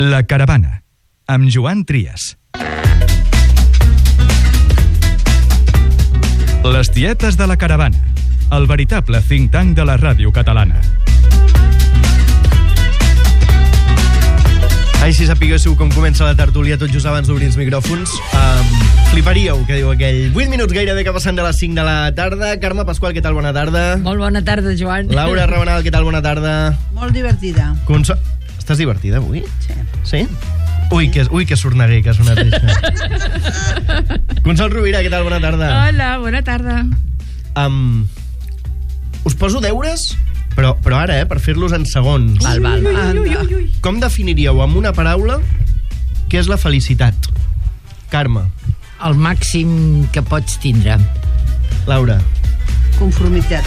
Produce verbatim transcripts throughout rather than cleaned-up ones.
La Caravana, amb Joan Trias. Les tietes de la Caravana, el veritable think tank de la ràdio catalana. Ai, si sapiguéssiu com comença la tertúlia tot just abans d'obrir els micròfons, um, fliparíeu, que diu aquell. vuit minuts gairebé que passen de les cinc de la tarda. Carme Pasqual, què tal? Bona tarda. Molt bona tarda, Joan. Laura Rabanal, què tal? Bona tarda. Molt divertida. Conso... Estàs divertida avui? Sí. Sí? Ui, que, ui, que sorneguer que ha sonat això. Consol Rovira, què tal? Bona tarda. Hola, bona tarda. Um, us poso deures, però, però ara, eh, per fer-los en segons. Val, val, val. Com definiríeu amb una paraula què és la felicitat? Carme. El màxim que pots tindre. Laura. Conformitat.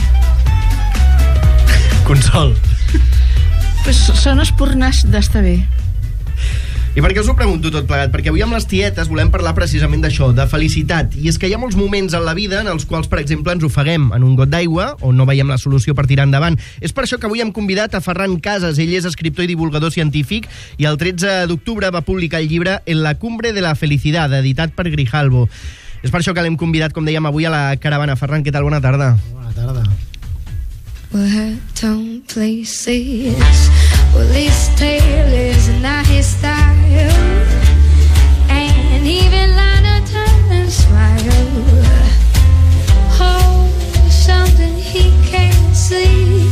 Consol. Pues són espurnes d'estar bé. I per què us ho pregunto tot plegat? Perquè avui amb les tietes volem parlar precisament d'això, de felicitat. I és que hi ha molts moments en la vida en els quals, per exemple, ens ofeguem en un got d'aigua o no veiem la solució per tirar endavant. És per això que avui hem convidat a Ferran Casas. Ell és escriptor i divulgador científic i el tretze d'octubre va publicar el llibre En la cumbre de la felicidad, editat per Grijalbo. És per això que l'hem convidat, com dèiem, avui a la Caravana. Ferran, què tal? Bona tarda. Bona tarda. Well, her tone places, well, his tale is not his style, and even Lana Turner smile. Oh, something he can't see.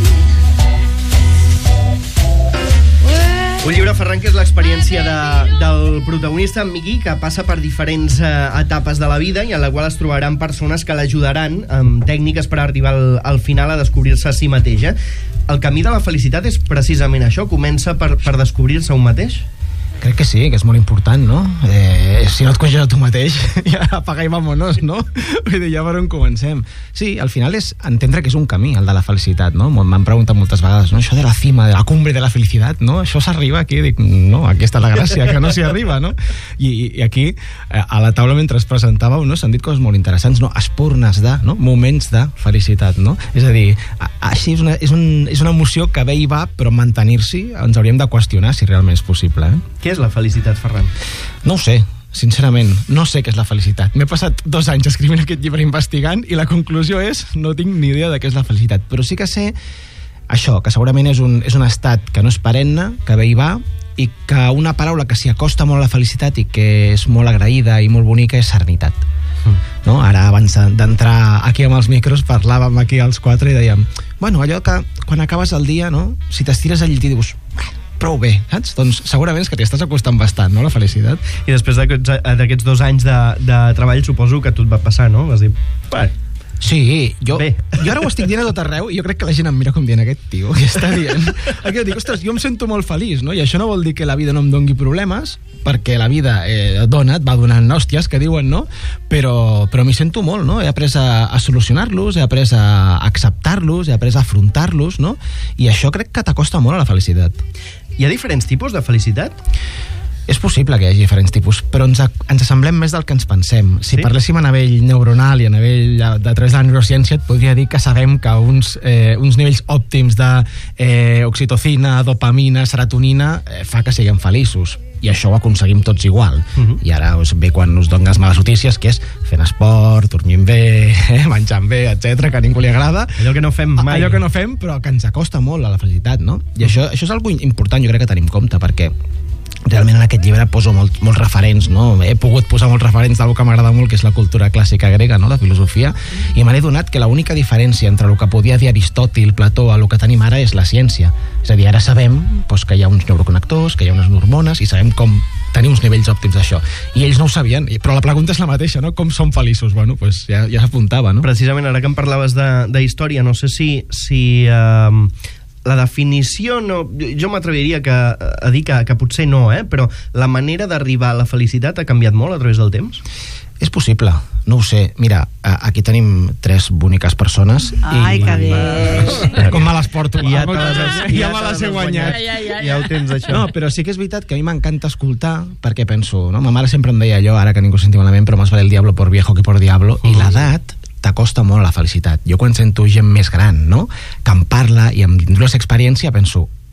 Un llibre, Ferran, que és l'experiència de, del protagonista, en Miqui, que passa per diferents eh, etapes de la vida i en la qual es trobaran persones que l'ajudaran amb tècniques per arribar al, al final a descobrir-se a si mateix. Eh? El camí de la felicitat és precisament això, comença per, per descobrir-se un mateix? Crec que sí, que és molt important, no? Eh, si no et coneixes a tu mateix, ja apaga i vámonos, no? Vull dir, ja per on comencem. Sí, al final és entendre que és un camí, el de la felicitat, no? M'han preguntat moltes vegades, no? Això de la cima, de la cumbre de la felicitat, no? Això s'arriba aquí? Dic, no, aquí està la gràcia, que no s'hi arriba, no? I, I aquí, a la taula, mentre es presentàveu, no? S'han dit coses molt interessants, no? Espurnes de, no? Moments de felicitat, no? És a dir, així és una, és un, és una emoció que ve i va, però mantenir-s'hi ens hauríem de qüestionar si realment és possible, eh? Què és la felicitat, Ferran? No ho sé, sincerament, no sé què és la felicitat. M'he passat dos anys escrivint aquest llibre investigant i la conclusió és no tinc ni idea de què és la felicitat, però sí que sé això, que segurament és un, és un estat que no és perenne, que ve i va, i que una paraula que s'hi acosta molt a la felicitat i que és molt agraïda i molt bonica és serenitat. Mm. No? Ara, abans d'entrar aquí amb els micros, parlàvem aquí els quatre i dèiem, bueno, allò que quan acabes el dia, no? Si t'estires al llit i dius, prou bé, saps? Doncs segurament és que t'hi estàs acostant bastant, no?, la felicitat. I després d'aquests dos anys de, de treball suposo que a tu et va passar, no? Vas dir, bueno, sí, jo, bé. jo ara ho estic dient a tot arreu i jo crec que la gent em mira com dient aquest tio que està dient. Aquí jo dic, ostres, jo em sento molt feliç, no? I això no vol dir que la vida no em doni problemes, perquè la vida eh, dona, et va donant hòsties, que diuen, no? Però, però m'hi sento molt, no? He après a, a solucionar-los, he après a acceptar-los, he après a afrontar-los, no? I això crec que t'acosta molt a la felicitat. Hi ha diferents tipus de felicitat? És possible que hi hagi diferents tipus, però ens, ens assemblem més del que ens pensem. Si sí? parléssim a nivell neuronal i a nivell de través de la neurociència, et podria dir que sabem que uns, eh, uns nivells òptims de eh, oxitocina, dopamina, serotonina eh, fa que siguem feliços. I això ho aconseguim tots igual. Uh-huh. I ara us ve quan us dones males notícies, que és fent esport, dormint bé, eh, menjant bé, etcètera, que a ningú li agrada. Allò que no fem mai. Allò que no fem, però que ens acosta molt a la felicitat, no? I això, això és algo important, jo crec que tenim en compte, perquè realment en aquest llibre poso molt, molts referents, no? He pogut posar molts referents d'alguna que m'agrada molt, que és la cultura clàssica grega, no? La filosofia, i me n'he donat que l'única diferència entre el que podia dir Aristòtil, Plató, a el que tenim ara és la ciència. És a dir, ara sabem doncs, que hi ha uns neuroconnectors, que hi ha unes hormones, i sabem com tenir uns nivells òptims d'això. I ells no ho sabien, però la pregunta és la mateixa, no? Com són feliços? Bueno, doncs ja, ja s'apuntava, no? Precisament, ara que em parlaves de, de història, no sé si... si uh... la definició, no, jo m'atreviria que, a dir que, que potser no, eh? Però la manera d'arribar a la felicitat ha canviat molt a través del temps? És possible, no ho sé. Mira, aquí tenim tres boniques persones. Ai, i... que bé. Com me les porto. Ja, te les, ja, ja me les he guanyat. Ja, ja, ja, ja ho tens, això. No, però sí que és veritat que a mi m'encanta escoltar, perquè penso, no? Ma mare sempre em deia allò, ara que ningú sentia malament, però més vale el diablo por viejo que por diablo, uh-huh. I l'edat t'acosta molt a la felicitat. Jo quan sento gent més gran, no?, que em parla i em diu l'experiència, penso, ui,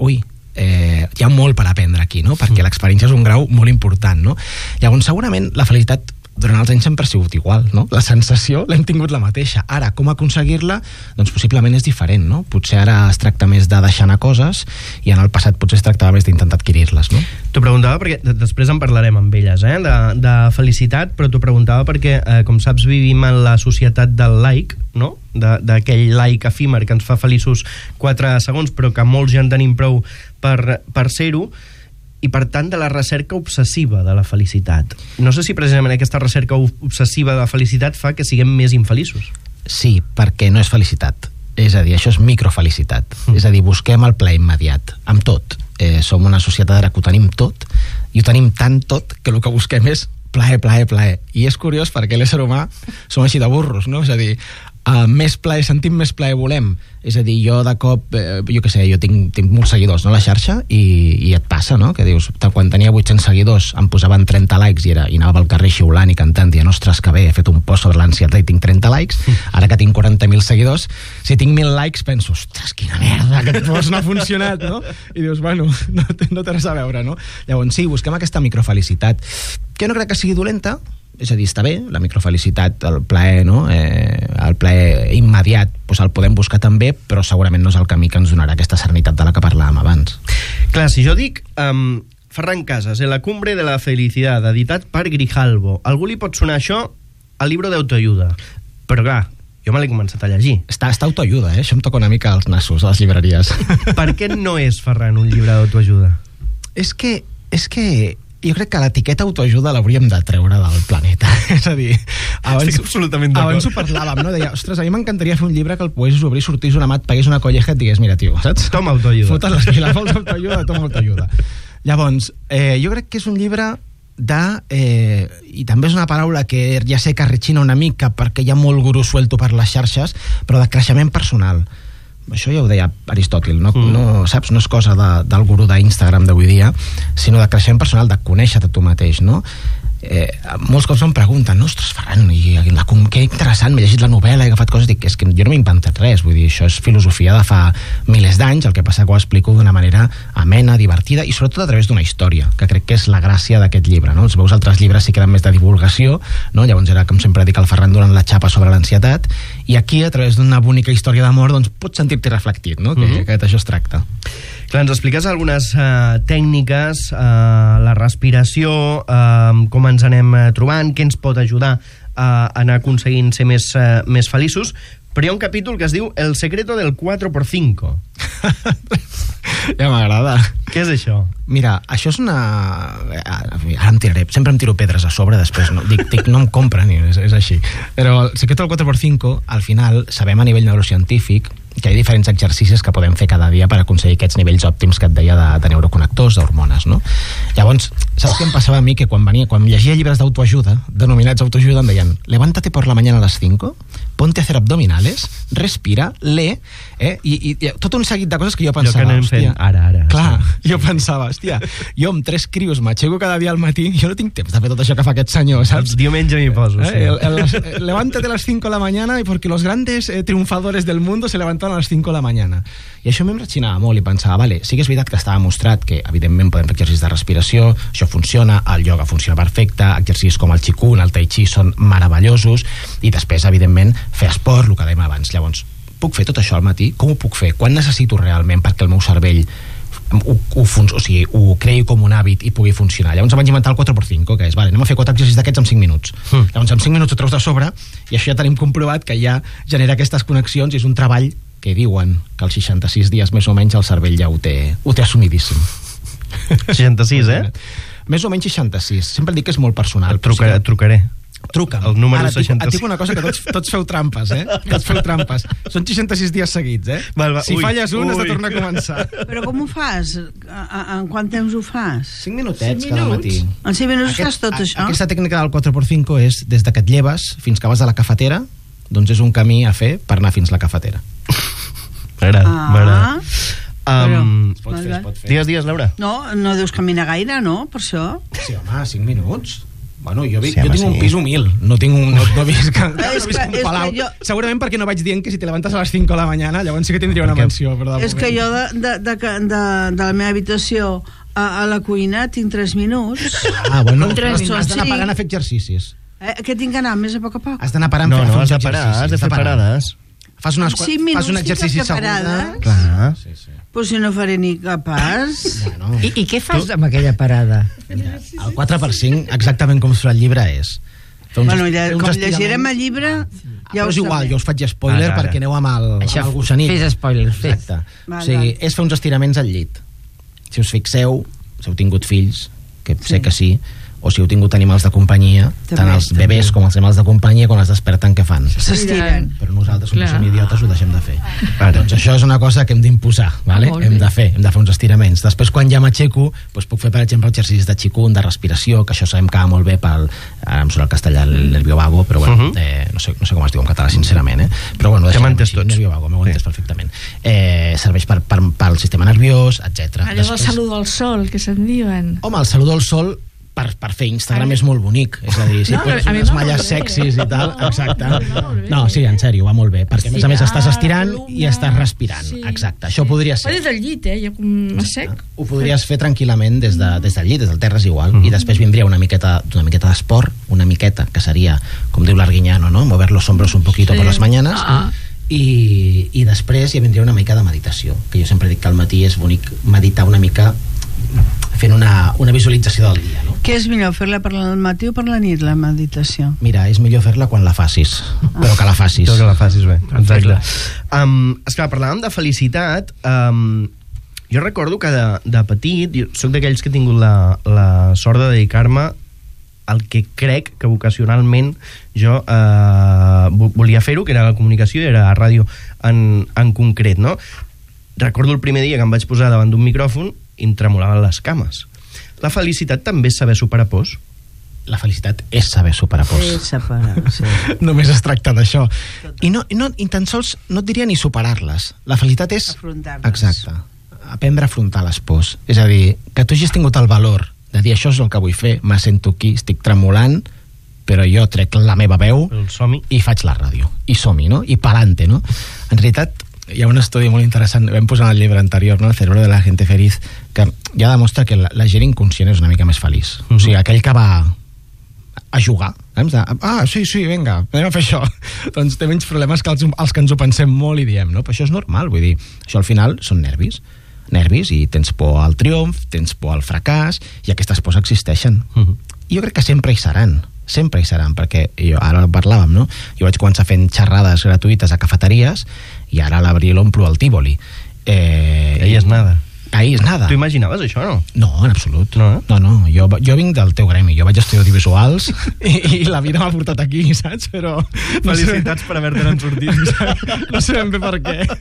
eh, hi ha molt per aprendre aquí, no? Perquè l'experiència és un grau molt important, no? Llavors, segurament, la felicitat durant els anys sempre ha sigut igual, no? La sensació l'hem tingut la mateixa. Ara, com aconseguir-la? Doncs possiblement és diferent, no? Potser ara es tracta més de deixar anar coses i en el passat potser es tractava més d'intentar adquirir-les, no? T'ho preguntava perquè després en parlarem amb elles, eh? de, de felicitat, però t'ho preguntava perquè, eh, com saps, vivim en la societat del like, no? D'aquell like efímer que ens fa feliços quatre segons, però que molts ja en tenim prou per, per ser-ho, i per tant de la recerca obsessiva de la felicitat. No sé si precisament aquesta recerca obsessiva de la felicitat fa que siguem més infeliços. Sí, perquè no és felicitat. És a dir, això és microfelicitat. Mm. És a dir, busquem el plaer immediat, amb tot. Eh, som una societat ara que ho tenim tot, i ho tenim tant tot que el que busquem és plaer, plaer, plaer. I és curiós perquè l'ésser humà som així de burros, no? És a dir, uh, més plaer, sentim més plaer volem. És a dir, jo de cop, eh, jo què sé, jo tinc, tinc molts seguidors, no?, a la xarxa, i, i et passa, no?, que dius, quan tenia vuit-cents seguidors em posaven trenta likes i, era, i anava pel carrer xiulant i cantant, dient, ostres, que bé, he fet un post sobre l'ansietat i tinc trenta likes, ara que tinc quaranta mil seguidors, si tinc mil likes penso, ostres, quina merda, aquest post no ha funcionat, no? I dius, bueno, no, no té res a veure, no? Llavors sí, busquem aquesta microfelicitat, que no crec que sigui dolenta, és a dir, està bé, la microfelicitat, el plaer, no? eh, el plaer immediat, doncs el podem buscar també, però segurament no és el camí que ens donarà aquesta serenitat de la que parlàvem abans. Clar, si jo dic um, Ferran Casas, en la cumbre de la felicidad, editat per Grijalbo, algú li pot sonar això al llibre d'autoajuda, però clar, jo me l'he començat a llegir. Està, està autoajuda, eh? Això em toca una mica als nassos a les llibreries. Per què no és, Ferran, un llibre d'autoajuda? És que, és que jo crec que l'etiqueta autoajuda l'hauríem de treure del planeta. És a dir, abans, estic absolutament d'acord. Abans ho parlàvem, no? Deia, ostres, a mi m'encantaria fer un llibre que el poguessis obrir, sortís una mat, pagués una colleja i et digués, mira, tio, saps? Toma autoajuda. Fotes les piles, vols autoajuda, toma autoajuda. Llavors, eh, jo crec que és un llibre de... Eh, i també és una paraula que ja sé que rechina una mica perquè hi ha molt gurú suelto per les xarxes, però de creixement personal. Això ja ho deia Aristòtil, no, mm. no, saps? No és cosa de, del gurú d'Instagram d'avui dia, sinó de creixement personal, de conèixer-te tu mateix, no? Eh, molts cops em pregunten, no, ostres, Ferran, i la, que interessant, m'he llegit la novel·la, he agafat coses, dic, és que jo no m'he inventat res, vull dir, això és filosofia de fa milers d'anys, el que passa que ho explico d'una manera amena, divertida, i sobretot a través d'una història, que crec que és la gràcia d'aquest llibre, no? Els meus altres llibres sí que eren més de divulgació, no? Llavors era, com sempre dic, el Ferran donant la xapa sobre l'ansietat, i aquí, a través d'una bonica història d'amor, doncs pots sentir-t'hi reflectit, no? Que, mm-hmm. que d'això es tracta. Clar, ens expliques algunes uh, tècniques, uh, la respiració, uh, com ens anem uh, trobant, què ens pot ajudar a anar aconseguint ser més, uh, més feliços, però hi ha un capítol que es diu El secreto del cuatro por cinco. Ja m'agrada. Què és això? Mira, això és una... Ara em tiraré, sempre em tiro pedres a sobre després, no? Dic, dic no em compren, és, és així. Però el secreto del cuatro por cinco, al final, sabem a nivell neurocientífic que hi ha diferents exercicis que podem fer cada dia per aconseguir aquests nivells òptims que et deia de, de neuroconnectors, d'hormones, no? Llavors, saps què em passava a mi? Que quan venia, quan llegia llibres d'autoajuda, denominats autoajuda, em deien, levántate por la mañana a las cinco, ponte a hacer abdominales, respira, lee, eh? I, i, i tot un seguit de coses que jo pensava, jo que anem fent ara, ara. Clar, sí. Jo pensava, hòstia, jo amb tres crios m'aixeco cada dia al matí, jo no tinc temps de fer tot això que fa aquest senyor, saps? Els diumenge m'hi poso, sí. Eh? El, el, el, levántate a las cinco de la mañana porque los grandes eh, triunfadores del mundo se levantaron a las cinco de la mañana. I això a mi em rechinava molt i pensava, vale, sí que és veritat que estava mostrat que evidentment podem fer exercicis de respiració, això funciona, el ioga funciona perfecte, exercicis com el qigong, el tai chi són meravellosos, i després evidentment fer esport, el que dèiem abans. Llavors, puc fer tot això al matí? Com ho puc fer? Quan necessito realment perquè el meu cervell ho, ho, o sigui, ho creï com un hàbit i pugui funcionar? Llavors em vaig inventar el cuatro por cinco, que és, vale, anem a fer quatre exercicis d'aquests en cinc minuts. Mm. Llavors en cinc minuts ho treus de sobre i això ja tenim comprovat que ja genera aquestes connexions i és un treball que diuen que als seixanta-sis dies més o menys el cervell ja ho té, ho té assumidíssim. seixanta-sis, eh? Més o menys seixanta-sis. Sempre dic que és molt personal. Et trucaré. Et trucaré. Truca'm. El número Ara, seixanta-sis. Et dic una cosa, que tots, tots feu trampes, eh? Tots feu trampes. Són seixanta-sis dies seguits, eh? Val, va. Si Ui, falles un, ui. has de tornar a començar. Però com ho fas? A, a, en quant temps ho fas? Cinc minutets Cinc cada minuts? matí. En cinc minuts Aquest, fas tot a, això? Aquesta tècnica del cuatro por cinco és des de que et lleves fins que vas a la cafetera, doncs és un camí a fer per anar fins a la cafetera. M'agrada, Ah. m'agrada. Um, Es pot fer, es pot fer. digues, digues, Laura. No, no deus caminar gaire, no? Per això? Sí, home, cinc minuts. Bueno, jo, vi, Sí, jo home, tinc un sí. pis humil, no tinc un, no, no visc, no És visc que- un és palau. que jo- Segurament perquè no vaig dient que si te levantes a les cinc de la mañana, llavors sí que tindria una Perquè- menció. Però de És que moment- jo de, de, de, de, de la meva habitació a, a la cuina tinc tres minuts. Ah, bueno, Un tres has minuts. d'anar Sí. parant a fer exercicis. Eh, que tinc que anar més a poc a poc? Has d'anar parant No, a fer no, uns has de parar, exercicis, has de fer parar. parades. Fas, unes, En cinc minuts fas un tinc exercici que fer segura. parades. Clar. Sí, sí. Pues si no faré ni capaç. Bueno, I, I què fas amb aquella parada? el quatre per cinc, exactament com surt el llibre, és... fer uns- Bueno, lle, fer uns com estiraments. llegirem el llibre, Ah, ja però ho és igual, sabré. jo us faig spoiler Ara, ara. perquè aneu amb el, Això, amb el gossanit. fes spoilers, fes. Exacte. Val, O sigui, val. és fer uns estiraments al llit. Si us fixeu, si heu tingut fills, que Sí. sé que sí, o si heu tingut animals de companyia, També, tant els també. bebès com els animals de companyia, quan es desperten, què fan? S'estiren. Però nosaltres, com que Clar. som idiotes, ho deixem de fer. Doncs això és una cosa que hem d'imposar, vale? Molt hem bé. de fer, hem de fer uns estiraments. Després, quan ja m'aixeco, doncs puc fer, per exemple, exercicis de xicun, de respiració, que això sabem que va molt bé pel... Ara em surt el castellà, el nervio vago, però bueno, Uh-huh. eh, no, sé, no sé com es diu en català, sincerament, eh? Però bueno, Hem deixarem entès així, tots. nervio vago, m'heu Sí. entès perfectament. Eh, serveix per, per, pel sistema nerviós, etcètera. Allò del saludo al sol, que se'n diuen. Home, el saludo al sol per, per fer Instagram A mi- és molt bonic, és a dir, si No, poses a mi unes va molt malles bé. sexis i tal, No, exacte. va molt bé. No, sí, en sèrio, va molt bé, perquè a més a més estàs estirant columna, i estàs respirant, sí, exacte, això sí. podria Va ser. des del llit, eh? Jo com a sec. Ho podries fer tranquil·lament des, de, des del llit, des del terra és igual, i després vindria una miqueta una miqueta d'esport, una miqueta, que seria, com diu l'Arguiñano, no? Mover los hombros un poquito Sí. por las mañanas, Ah. i, i després hi vindria una mica de meditació, que jo sempre dic que al matí és bonic meditar una mica fent una, una visualització del dia, no? Què és millor, fer-la per al matí o per la nit, la meditació? Mira, és millor fer-la quan la facis, però que la facis. Tot que la facis bé, exacte. Um, esclar, parlàvem de felicitat. Um, jo recordo que de, de petit, jo soc d'aquells que he tingut la, la sort de dedicar-me al que crec que vocacionalment jo eh, vo- volia fer-ho, que era la comunicació i era a ràdio en, en concret, no? Recordo el primer dia que em vaig posar davant d'un micròfon i em tremolaven les cames. La felicitat també és saber superar pors. La felicitat és saber superar pors. Sí, separar, sí. Només es tracta d'això. I, no, i, no, i tan sols no et diria ni superar-les. La felicitat és... Afrontar-les. Exacte. Aprendre a afrontar les pors. És a dir, que tu hagis tingut el valor de dir això és el que vull fer, me sento aquí, estic tremolant, però jo trec la meva veu El som-hi. i faig la ràdio. I som-hi, no? I pa'lante, no? En realitat, hi ha un estudi molt interessant, vam posar en el llibre anterior, no? El cerebro de la gente feliz, que ja demostra que la, la gent inconscient és una mica més feliç. Uh -huh. O sigui, aquell que va a jugar, saps? De, ah, sí, sí, vinga, anem a fer això. Doncs té menys problemes que els, els que ens ho pensem molt i diem, no? Però això és normal, vull dir, això al final són nervis, nervis, i tens por al triomf, tens por al fracàs, i aquestes pors existeixen. Uh -huh. I jo crec que sempre hi seran, sempre hi seran, perquè jo, ara parlàvem, no? Jo vaig començar fent xerrades gratuïtes a cafeteries i ara a l'abril omplo el Tívoli. Eh, Ahí és nada. Ahí és nada. Tu imaginaves això, no? No, en absolut. No, eh? no, no. Jo, jo vinc del teu gremi, jo vaig estudiar audiovisuals i, i la vida m'ha portat aquí, saps? Però... No Felicitats per haver-te'n sortit. sé, no sé ben bé per què.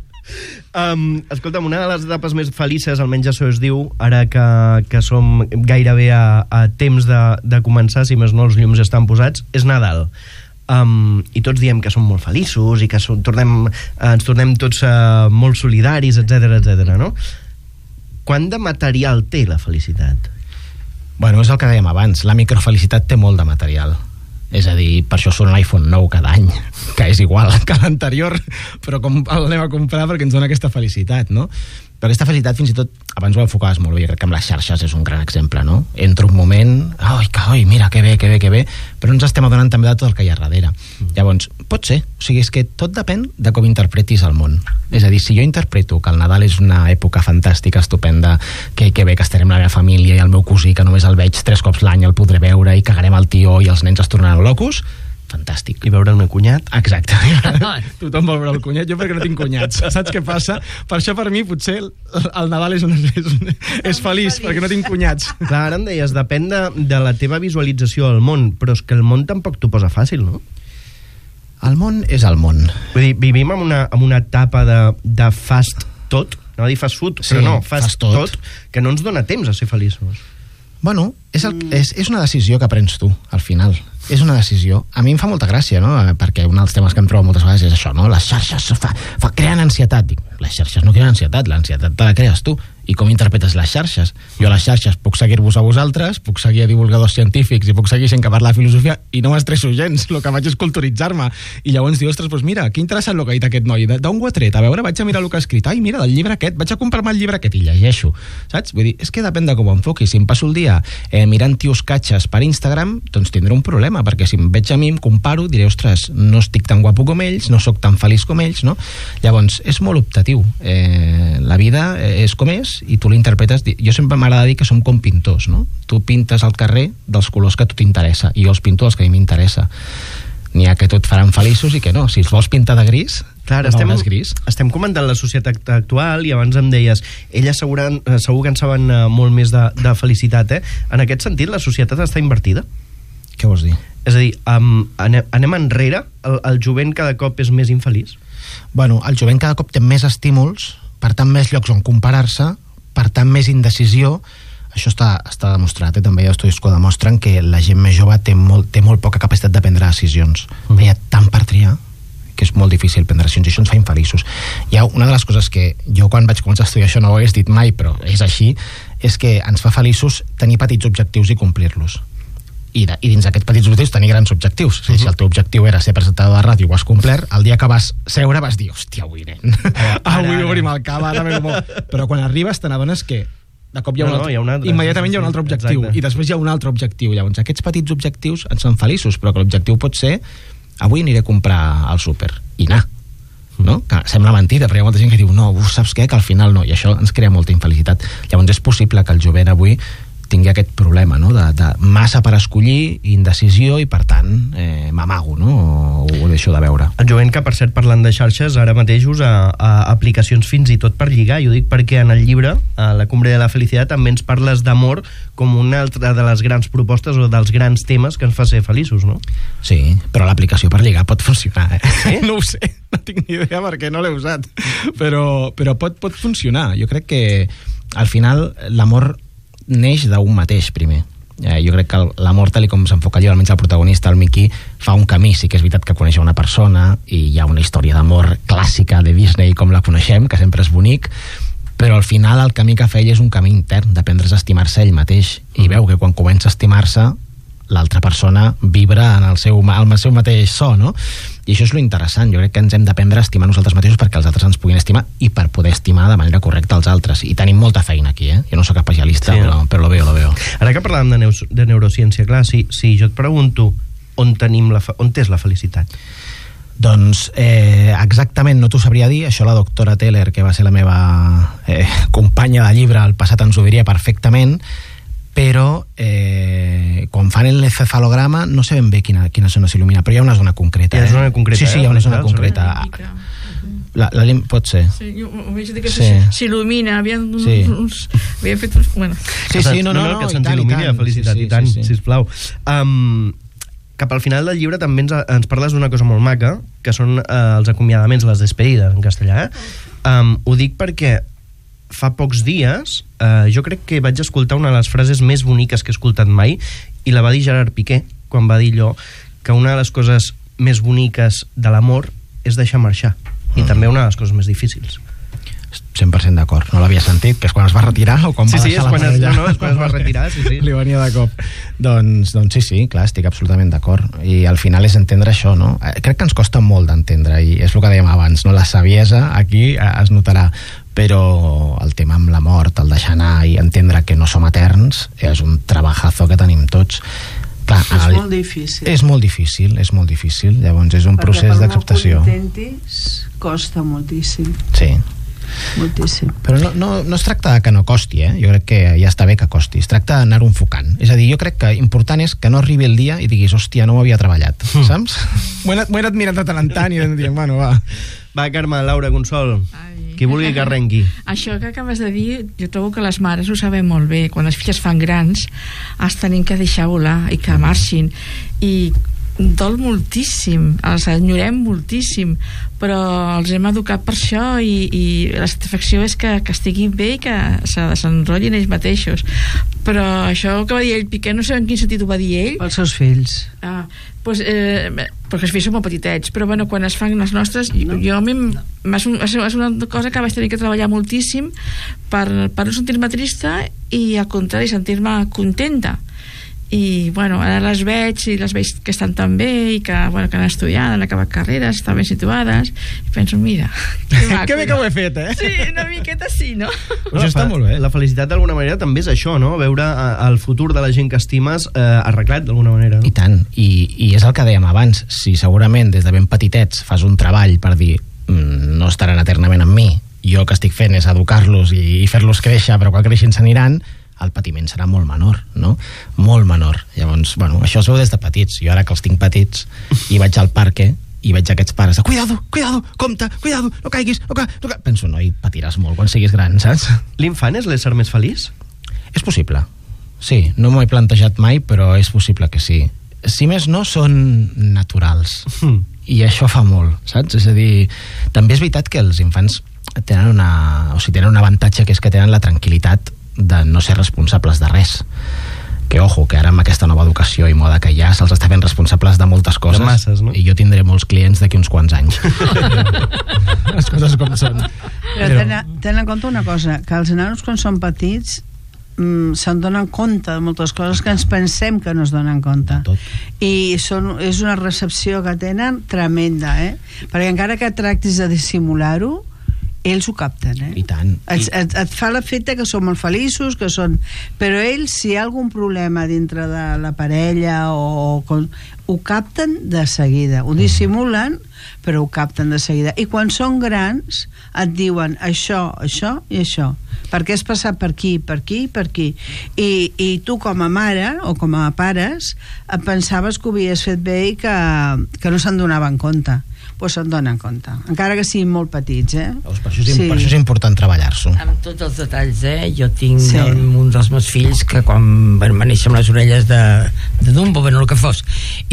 Um, escolta'm, una de les etapes més felices, almenys això es diu, ara que, que som gairebé a, a temps de, de començar, si més no els llums estan posats, és Nadal. Um, i tots diem que som molt feliços i que som, tornem, eh, ens tornem tots uh, molt solidaris, etcètera, etcètera, no? Quant de material té la felicitat? Bueno, és el que dèiem abans, la microfelicitat té molt de material. És a dir, per això surt un iPhone nou cada any, que és igual que l'anterior, però com l'anem a comprar perquè ens dona aquesta felicitat, no? Però aquesta felicitat, fins i tot, abans ho enfocaves molt bé, crec que amb les xarxes és un gran exemple, no? Entro un moment, ai, que, ai, mira, que bé, que bé, que bé, però ens estem adonant també de tot el que hi ha darrere. Mm. Llavors, pot ser, o sigui, és que tot depèn de com interpretis el món. És a dir, si jo interpreto que el Nadal és una època fantàstica, estupenda, que, que bé que estarem la meva família i el meu cosí, que només el veig tres cops l'any, el podré veure, i cagarem el tió i els nens es tornaran locos, fantàstic. I veure el meu cunyat? Exacte. Tothom vol veure el cunyat, jo perquè no tinc cunyats. Saps què passa? Per això per mi potser el, el Nadal és, un, és, un, és feliç, perquè no tinc cunyats. Clar, ara em deies, depèn de, de la teva visualització del món, però és que el món tampoc t'ho posa fàcil, no? El món és el món. Vull dir, vivim en una, en una etapa de, de fast tot, no dir fast food, Sí, però no, fast, fast tot. tot, que no ens dona temps a ser feliços. Bueno, és, el, és, és una decisió que prens tu, al final. és una decisió. A mi em fa molta gràcia, no? Perquè un dels temes que em trobo moltes vegades és això, no? Les xarxes fa, fa, creen ansietat. Dic, les xarxes no creen ansietat, l'ansietat te la crees tu. I com interpretes les xarxes? Jo a les xarxes puc seguir-vos a vosaltres, puc seguir a divulgadors científics i puc seguir gent que parla de filosofia i no m'estresso gens, el que faig és culturitzar-me. I llavors dius, ostres, doncs mira, que interessant el que ha dit aquest noi, d'on ho ha tret? A veure, vaig a mirar el que ha escrit. Ai, mira, del llibre aquest, vaig a comprar-me el llibre aquest i llegeixo, saps? Vull dir, és que depèn de com ho enfoquis. Si em passo el dia eh, mirant tios catxes per Instagram, doncs tindré un problema, perquè si em veig a mi, em comparo, diré, ostres, no estic tan guapo com ells, no sóc tan feliç com ells, no? Llavors, és molt optatiu. Eh, la vida és com és i tu l'interpretes. Jo sempre m'agrada dir que som com pintors, no? Tu pintes al carrer dels colors que a tu t'interessa i jo els pinto els que a mi m'interessa. N'hi ha que tot faran feliços i que no. Si els vols pintar de gris, clar, no estem, gris. Estem comentant la societat actual i abans em deies, elles segur, segur que en saben molt més de, de felicitat, eh? En aquest sentit, la societat està invertida? Què vols dir? És a dir, um, anem, anem enrere? El, el jovent cada cop és més infeliç? Bueno, el jovent cada cop té més estímuls, per tant més llocs on comparar-se, per tant més indecisió. Això està, està demostrat, eh? També hi ha estudis que demostren que la gent més jove té molt, té molt poca capacitat de prendre decisions. Mm. Hi ha tant per triar que és molt difícil prendre decisions i això ens fa infeliços. Hi ha una de les coses que jo quan vaig començar a estudiar això no ho hagués dit mai, però és així, és que ens fa feliços tenir petits objectius i complir-los. I, de, i dins d'aquests petits objectius tenir grans objectius. Uh -huh. Si el teu objectiu era ser presentador de ràdio i ho has complert, el dia que vas seure vas dir, hòstia, avui nen, avui obrim el cava, ara ve molt. Però quan arribes te n'adones que de cop hi ha un, no, altre, no, hi ha un altre, immediatament hi ha un altre objectiu. Exacte. I després hi ha un altre objectiu. Llavors aquests petits objectius ens fan feliços, però que l'objectiu pot ser avui aniré a comprar al súper i anar, no? Que sembla mentida, però hi ha molta gent que diu no, uf, saps què? Que al final no, i això ens crea molta infelicitat. Llavors és possible que el jovent avui tingui aquest problema, no? de, de massa per escollir, indecisió i per tant eh, m'amago, no? o, o ho deixo de veure. El jovent que per cert parlant de xarxes ara mateix usa a, aplicacions fins i tot per lligar. Jo dic perquè en el llibre a La cumbre de la felicitat també ens parles d'amor com una altra de les grans propostes o dels grans temes que ens fa ser feliços, no? Sí, però l'aplicació per lligar pot funcionar, eh? Sí? No ho sé, no tinc ni idea perquè no l'he usat, però, però pot, pot funcionar. Jo crec que al final l'amor neix d'un mateix primer. Eh, jo crec que l'amor, tal com s'enfoca allò, almenys el protagonista, el Mickey, fa un camí. Sí que és veritat que coneix una persona i hi ha una història d'amor clàssica de Disney com la coneixem, que sempre és bonic, però al final el camí que fa ell és un camí intern, d'aprendre's a estimar-se ell mateix, i veu que quan comença a estimar-se l'altra persona vibra en el seu, en el seu mateix so, no? I això és lo interessant. Jo crec que ens hem d'aprendre a estimar nosaltres mateixos perquè els altres ens puguin estimar i per poder estimar de manera correcta els altres. I tenim molta feina aquí, eh? Jo no soc especialista, sí, no? però, però lo veo, lo veo. Ara que parlàvem de, neus, de neurociència, clar, si, si jo et pregunto on tenim la, on és la felicitat? Doncs eh, exactament no t'ho sabria dir. Això la doctora Teller, que va ser la meva eh, companya de llibre al passat, ens ho diria perfectament, però eh, quan fan l'encefalograma no sé ben bé quina, quina zona s'il·lumina, però hi ha una zona concreta. Hi ha una zona concreta, sí, sí, hi ha una zona eh? concreta. La, la lim... pot ser. Sí, jo ho veig que sí. s'il·lumina, havien, sí. uns, havien fet uns... Bueno. Sí, sí, no, no, no, no, que no se'ns il·lumini la felicitat, sí, sí, i tant, sí, sí. sisplau. Um, cap al final del llibre també ens, ens parles d'una cosa molt maca, que són uh, els acomiadaments, les despedides en castellà. Eh? Um, ho dic perquè fa pocs dies eh, jo crec que vaig escoltar una de les frases més boniques que he escoltat mai, i la va dir Gerard Piqué quan va dir allò que una de les coses més boniques de l'amor és deixar marxar, i mm. també una de les coses més difícils. cent per cent d'acord, no l'havia sentit, que és quan es va retirar o quan sí, va sí, deixar és la quan parella. Es, no, no, és quan es va retirar, sí, sí. Li venia de cop. Doncs, doncs sí, sí, clar, estic absolutament d'acord. I al final és entendre això, no? Crec que ens costa molt d'entendre, i és el que dèiem abans, no? La saviesa aquí es notarà, però el tema amb la mort, el deixar anar i entendre que no som eterns, és un trabajazo que tenim tots. Clar, és el... molt difícil. És molt difícil, és molt difícil. Llavors és un perquè procés d'acceptació. Perquè per molt que ho intentis, costa moltíssim. Sí. Moltíssim. Però no, no, no es tracta de que no costi, eh? Jo crec que ja està bé que costi. Es tracta d'anar-ho enfocant. És a dir, jo crec que important és que no arribi el dia i diguis, hòstia, no ho havia treballat, mm. saps? M'ho he anat, he anat mirant de tant en tant i dient, bueno, va. Va, Carme, Laura, Consol, Ai. qui vulgui que arrenqui. Això que acabes de dir, jo trobo que les mares ho saben molt bé. Quan les filles fan grans, es tenen que deixar volar i que marxin. I dol moltíssim, els enyorem moltíssim, però els hem educat per això i, i la satisfacció és que, que estiguin bé i que se desenrotllin ells mateixos. Però això que va dir ell, Piqué, no sé en quin sentit ho va dir ell. Pels seus fills. Ah, pues, eh, perquè els fills són molt petitets, però bueno, quan es fan les nostres, no. jo a mi és una cosa que vaig tenir que treballar moltíssim per, per no sentir-me trista i al contrari sentir-me contenta. I bueno, ara les veig i les veig que estan tan bé i que, bueno, que han estudiat, han acabat carreres, estan ben situades i penso, mira, que maco, que bé que ho he fet, eh? Sí, una miqueta sí, no? Això està molt bé. La felicitat d'alguna manera també és això, no? Veure el futur de la gent que estimes eh, arreglat d'alguna manera, no? I tant, I, i és el que dèiem abans, si segurament des de ben petitets fas un treball per dir mm, no estaran eternament amb mi, jo que estic fent és educar-los i, i fer-los créixer, però quan creixin s'aniran, el patiment serà molt menor, no? Molt menor. Llavors, bueno, això es veu des de petits. Jo ara que els tinc petits i vaig al parque i veig aquests pares de cuidado, cuidado, compte, cuidado, no caiguis, no ca... no ca... Penso, noi, patiràs molt quan siguis gran, saps? L'infant és l'ésser més feliç? És possible, sí. No m'ho he plantejat mai, però és possible que sí. Si més no, són naturals. Mm. I això fa molt, saps? És a dir, també és veritat que els infants tenen una, o sigui, tenen un avantatge, que és que tenen la tranquil·litat de no ser responsables de res, que ojo, que ara amb aquesta nova educació i moda que hi ha se'ls està fent responsables de moltes coses, de masses, no? I jo tindré molts clients d'aquí uns quants anys. Les coses com són. Però, però... Ten, ten en compte una cosa, que els nanos quan són petits mm, se'n donen compte de moltes coses que ens pensem que no es donen compte, i són, és una recepció que tenen tremenda, eh? Perquè encara que tractis de dissimular-ho, ells ho capten, eh? I tant. Et, et, et fa l'efecte que són molt feliços, que són... però ells, si hi ha algun problema dintre de la parella o, o ho capten de seguida, ho dissimulen, però ho capten de seguida, i quan són grans et diuen això, això i això, perquè has passat per aquí, per aquí, per aquí, i, i tu com a mare o com a pares et pensaves que ho havies fet bé i que, que no se'n donaven compte, doncs se'n donen compte, encara que siguin molt petits, eh? Per això és, sí. per això és important treballar-s'ho. Amb tots els detalls, eh? Jo tinc sí. un dels meus fills que quan bueno, va néixer amb les orelles de, de Dumbo, bueno, el que fos,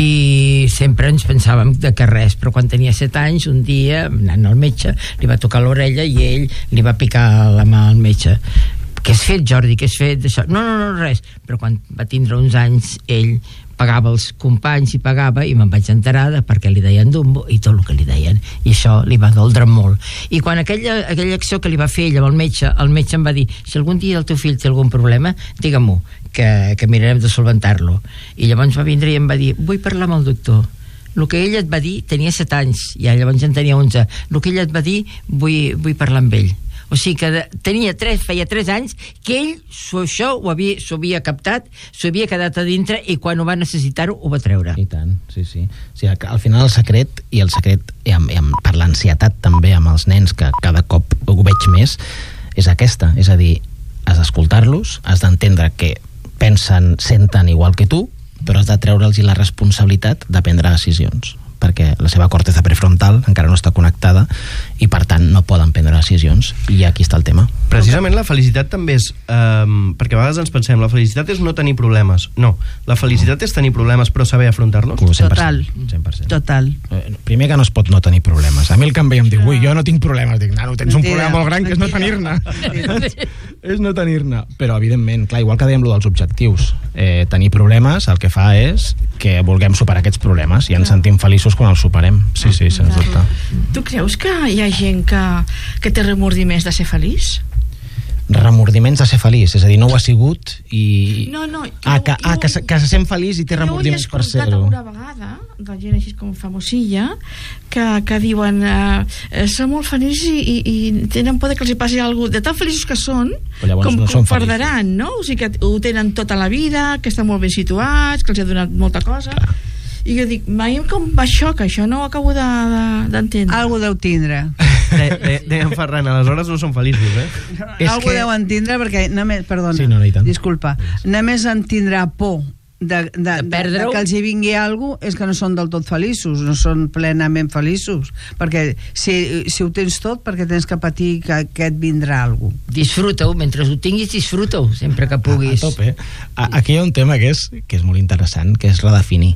i sempre ens pensàvem de que res, però quan tenia set anys, un dia, anant al metge, li va tocar l'orella i ell li va picar la mà al metge. Què has fet, Jordi? Què has fet d'això? No, no, no, res. Però quan va tindre uns anys, ell pagava els companys i pagava, i me'n vaig enterar de per què li deien Dumbo i tot el que li deien, i això li va doldre molt. I quan aquella, aquella acció que li va fer ell amb el metge, el metge em va dir, si algun dia el teu fill té algun problema, digue-m'ho, que, que mirarem de solventar-lo. I llavors va vindre i em va dir, vull parlar amb el doctor. El que ell et va dir, tenia set anys, i llavors en tenia onze, el que ell et va dir, vull, vull parlar amb ell. O sigui que de, tenia tres, feia tres anys que ell s'ho, això ho havia, s'ho havia captat, s'ho havia quedat a dintre, i quan ho va necessitar-ho ho va treure. I tant, sí, sí. O sigui, al final el secret, i el secret i amb, i amb, per l'ansietat també amb els nens, que cada cop ho veig més, és aquesta, és a dir, has d'escoltar-los, has d'entendre que pensen, senten igual que tu, però has de treure'ls la responsabilitat de prendre decisions, perquè la seva corteza prefrontal encara no està connectada i per tant no poden prendre decisions, i aquí està el tema. Precisament la felicitat també és um, perquè a vegades ens pensem, la felicitat és no tenir problemes. No, la felicitat és tenir problemes però saber afrontar-los. Total, cent per cent. Total. Primer que no es pot no tenir problemes. A mi el que em veia em diu, ui, jo no tinc problemes. Dic, nano, tens un problema molt gran que és no tenir-ne. És no tenir-ne. Però evidentment, clar, igual que dèiem lo dels objectius, eh, tenir problemes el que fa és que vulguem superar aquests problemes i ens sentim feliços quan els superem. Sí, sí, sens dubte. Tu creus que hi ha gent que, que té remordiments de ser feliç? Remordiments de ser feliç, és a dir, no ho ha sigut i... No, no. Ah, que, ah, que, se, que se sent feliç i té remordiments per ser-ho. Jo he escoltat alguna vegada de gent així com famosilla que, que diuen eh, són molt feliços i, i, i tenen por que els hi passi alguna cosa, de tan feliços que són com, no com perderan, no? O sigui que ho tenen tota la vida, que estan molt ben situats, que els ha donat molta cosa. Clar. I jo dic, mai com va això, que això no ho acabo d'entendre. De, Algo deu tindre. De, de, deien Ferran, aleshores no són feliços, eh? És Algo que... deu entendre perquè només, perdona, sí, no, no disculpa, només en tindrà por de, de, de, de, de que els hi vingui alguna cosa, és que no són del tot feliços, no són plenament feliços, perquè si, si ho tens tot, perquè tens que patir que, que et vindrà alguna cosa. Disfruta-ho, mentre ho tinguis, disfruta-ho sempre que puguis. A, a tope. A, aquí hi ha un tema que és, que és molt interessant, que és redefinir.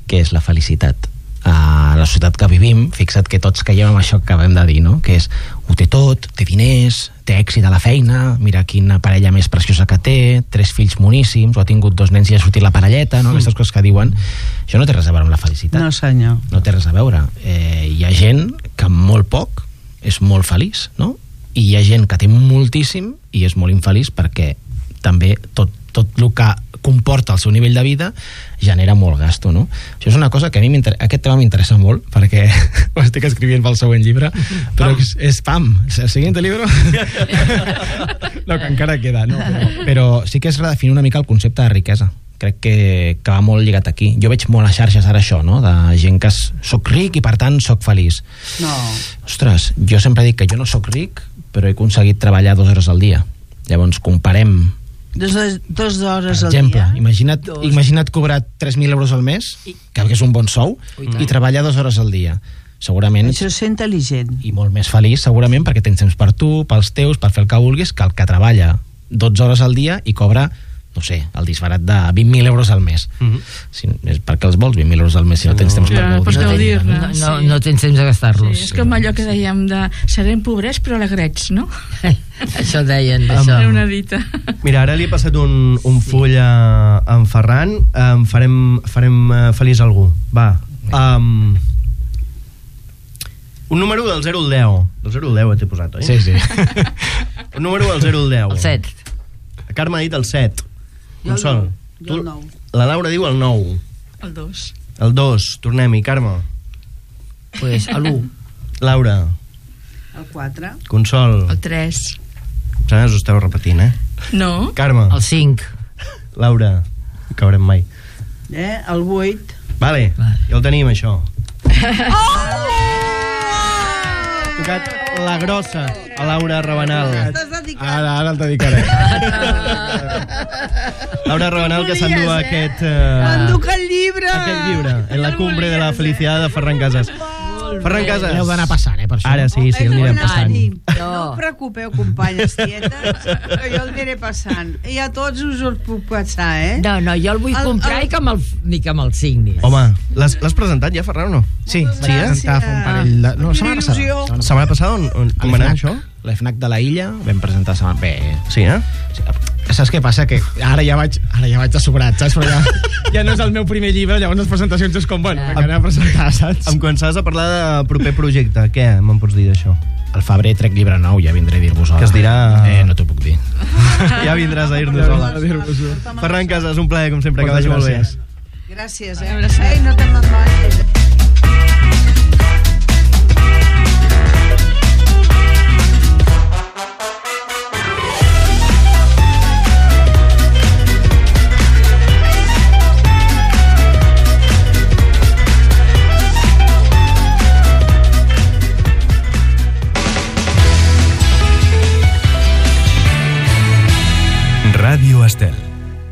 què és la felicitat. A la societat que vivim, fixa't que tots caiem en això que acabem de dir, no? Que és, ho té tot, té diners, té èxit a la feina, mira quina parella més preciosa que té, tres fills moníssims, o ha tingut dos nens i ha sortit la parelleta, no? Aquestes coses que diuen. Això no té res a veure amb la felicitat. No, senyor. No té res a veure. Eh, hi ha gent que amb molt poc és molt feliç, no? I hi ha gent que té moltíssim i és molt infeliç perquè també tot, tot el que comporta el seu nivell de vida genera molt gasto, no? Això és una cosa que a mi aquest tema m'interessa molt perquè ho estic escrivint pel següent llibre, però és, és pam, el següent llibre no, que encara queda, no? Però, però sí que és redefinir una mica el concepte de riquesa. Crec que, que va molt lligat aquí. Jo veig molt a xarxes ara això, no? De gent que és, soc ric i per tant soc feliç. No. Ostres, jo sempre dic que jo no soc ric, però he aconseguit treballar dues hores al dia. Llavors comparem. Dos, dos hores per al exemple, dia? Imagina't, imagina't cobrar tres mil euros al mes, que és un bon sou, i treballar dues hores al dia. Segurament... Això és ser intel·ligent. I molt més feliç, segurament, perquè tens temps per tu, pels teus, per fer el que vulguis, que el que treballa dotze hores al dia i cobra, no sé, el disbarat de vint mil euros al mes. Uh-huh. Si, és perquè els vols vint mil euros al mes si no tens temps per ja, gaudir. No, no, no, no, no tens temps de gastar-los. Sí, és com allò que dèiem de serem pobrets però alegrets, no? Això deien, Era això. una dita. Mira, ara li he passat un, un full a, a en Ferran. Um, farem, farem uh, feliç algú. Va. Um, un número del zero al deu. Del zero al deu t'he posat, oi? Sí, sí. Un número del zero al deu. El set. La Carme ha dit el set. Jo el Consol. nou. Jo el nou. La Laura diu el nou. El dos. El dos. Tornem-hi. Carme. Pues a l'u. Laura. El quatre. Consol. El tres. Us esteu repetint, eh? No. Carme. El cinc. Laura. No caurem mai. Eh? El vuit. Vale. Vale. Ja el tenim, això. Tocat la grossa a Laura Rabanal. Ara, ara el dedicaré. Laura Rabanal, que s'endú Volies, eh? aquest... M'enduc Uh, el llibre! aquest llibre, en la cumbre de la felicitat de Ferran Casas. Ferran Casas. Heu d'anar passant, eh, per això. Ara sí, sí, el anirem passant. No. no us preocupeu, companyes tietes, que jo el diré passant. I a tots us ho puc passar, eh? No, no, jo el vull El- comprar el- i que me'l, ni que me'l signis. Home, l'has l'has presentat ja, Ferran, o no? Sí, Moltes sí, eh? gràcies. Presentar fa un parell de... No, Quina setmana passada. il·lusió. Setmana Setmana passada, on, on, A com va anar l'E F N A C, això? l'E F N A C de la Illa vam presentar setmana... Bé, Sí, eh? sí, saps què passa? Que ara ja vaig, ara ja vaig de sobrat, saps? Però ja, ja no és el meu primer llibre, llavors les presentacions és com, bueno, que anem a presentar, saps? Em començaràs a parlar de proper projecte. Què me'n pots dir d'això? Al febrer trec llibre nou, ja vindré a dir-vos hola. Que es dirà... Eh, no t'ho puc dir. Ja vindràs a dir-nos hola. Ferran Casas, un plaer, com sempre, que vagi molt bé. Gràcies, eh? Ei, no te'n me'n vagis.